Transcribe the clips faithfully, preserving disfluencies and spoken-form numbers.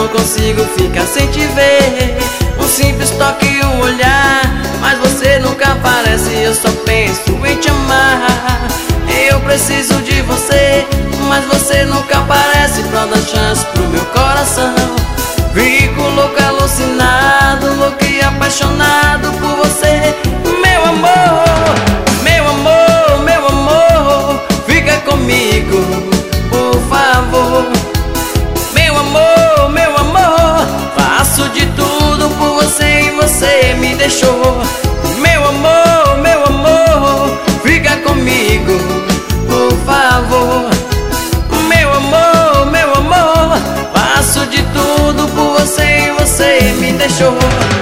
não consigo ficar sem te ver. Um simples toque e um olhar, mas você nunca aparece. Eu só penso em te amar. Eu preciso de você, mas você nunca aparece pra dar chance pro meu coração. Fico louco, alucinado, louco e apaixonado por você. Meu amor, meu amor, meu amor, fica comigo, por favor. Meu amor, meu amor, faço de tudo por você e você me deixou. Meu amor, meu amor, fica comigo, por favor. Meu amor, meu amor, faço de tudo por você e você me deixou.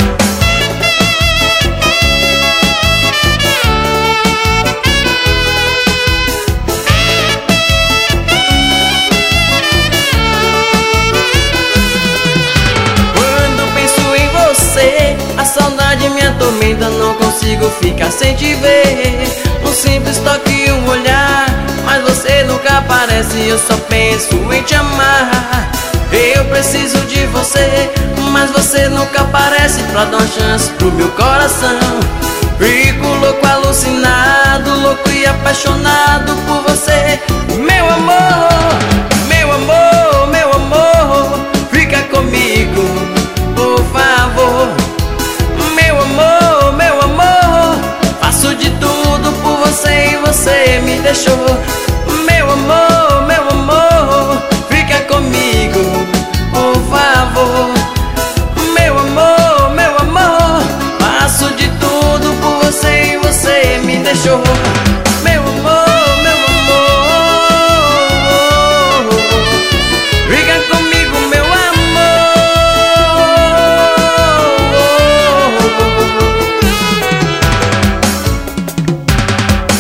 A saudade me atormenta, não consigo ficar sem te ver. Um simples toque e um olhar, mas você nunca aparece. Eu só penso em te amar. Eu preciso de você, mas você nunca aparece pra dar uma chance pro meu coração. Fico louco, alucinado, louco e apaixonado por você. Meu amor, meu amor,